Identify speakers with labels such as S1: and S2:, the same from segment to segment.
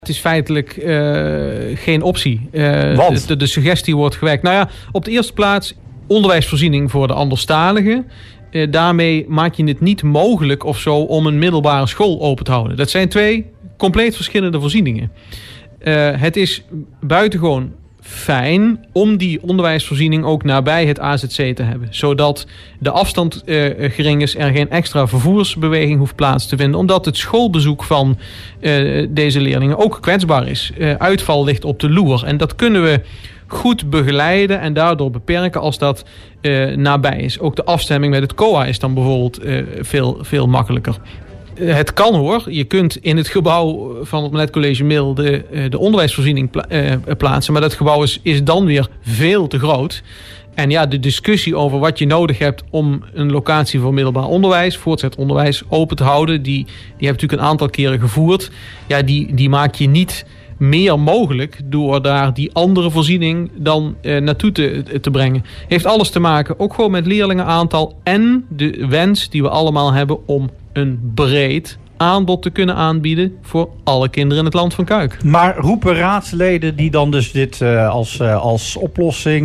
S1: Het is feitelijk geen optie.
S2: Want?
S1: De suggestie wordt gewerkt. Nou ja, op de eerste plaats onderwijsvoorziening voor de anderstaligen. Daarmee maak je het niet mogelijk of zo om een middelbare school open te houden. Dat zijn 2 compleet verschillende voorzieningen. Het is buitengewoon fijn om die onderwijsvoorziening ook nabij het AZC te hebben. Zodat de afstand gering is, er geen extra vervoersbeweging hoeft plaats te vinden. Omdat het schoolbezoek van deze leerlingen ook kwetsbaar is. Uitval ligt op de loer. En dat kunnen we goed begeleiden en daardoor beperken als dat nabij is. Ook de afstemming met het COA is dan bijvoorbeeld veel makkelijker. Het kan hoor. Je kunt in het gebouw van het Malet College Mil de onderwijsvoorziening plaatsen. Maar dat gebouw is dan weer veel te groot. En ja, de discussie over wat je nodig hebt om een locatie voor middelbaar onderwijs, voortgezet onderwijs open te houden, die heb je natuurlijk een aantal keren gevoerd. Ja, die maak je niet meer mogelijk door daar die andere voorziening dan naartoe te brengen. Heeft alles te maken ook gewoon met leerlingenaantal en de wens die we allemaal hebben om een breed aanbod te kunnen aanbieden voor alle kinderen in het land van Cuijk.
S2: Maar roepen raadsleden die dan dus dit als oplossing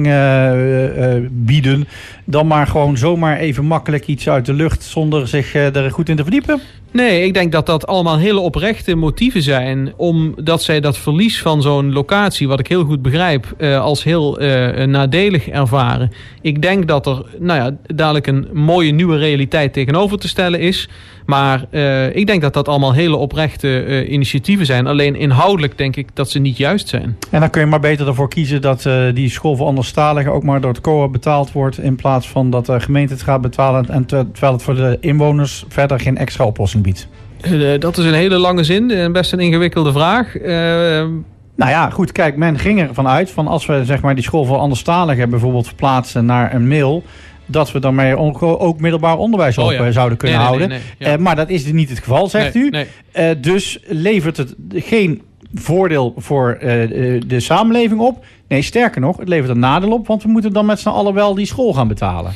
S2: bieden, dan maar gewoon zomaar even makkelijk iets uit de lucht zonder zich er goed in te verdiepen?
S1: Nee, ik denk dat dat allemaal hele oprechte motieven zijn, omdat zij dat verlies van zo'n locatie, wat ik heel goed begrijp, als heel nadelig ervaren. Ik denk dat er dadelijk een mooie nieuwe realiteit tegenover te stellen is. Maar ik denk dat dat allemaal hele oprechte initiatieven zijn. Alleen inhoudelijk denk ik dat ze niet juist zijn.
S2: En dan kun je maar beter ervoor kiezen dat die school voor anderstaligen ook maar door het COA betaald wordt, in plaats van dat de gemeente het gaat betalen en terwijl het voor de inwoners verder geen extra oplossing biedt.
S1: Dat is een hele lange zin en best een ingewikkelde vraag.
S2: Nou ja, goed, kijk, men ging ervan uit van als we zeg maar die school voor anderstaligen bijvoorbeeld verplaatsen naar een Mil, dat we daarmee ook middelbaar onderwijs zouden kunnen houden. Nee, maar dat is niet het geval, zegt u. Nee. Dus levert het geen voordeel voor de samenleving op. Nee, sterker nog, het levert een nadeel op, want we moeten dan met z'n allen wel die school gaan betalen.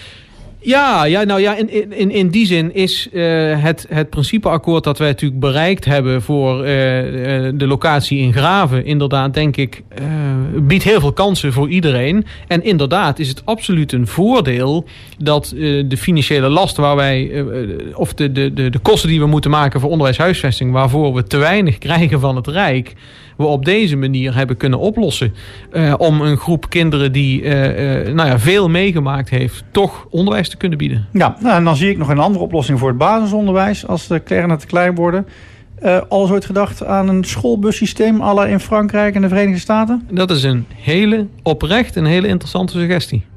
S2: In die zin is het principeakkoord dat wij natuurlijk bereikt hebben voor de locatie in Graven, inderdaad, denk ik, biedt heel veel kansen voor iedereen. En inderdaad is het absoluut een voordeel dat de financiële last waar wij, of de kosten die we moeten maken voor onderwijshuisvesting, waarvoor we te weinig krijgen van het Rijk, we op deze manier hebben kunnen oplossen. Om een groep kinderen die veel meegemaakt heeft, toch onderwijs te kunnen bieden. Ja, en dan zie ik nog een andere oplossing voor het basisonderwijs. Als de kleinen te klein worden. Alles ooit gedacht aan een schoolbussysteem à la in Frankrijk en de Verenigde Staten?
S1: Dat is een hele interessante suggestie.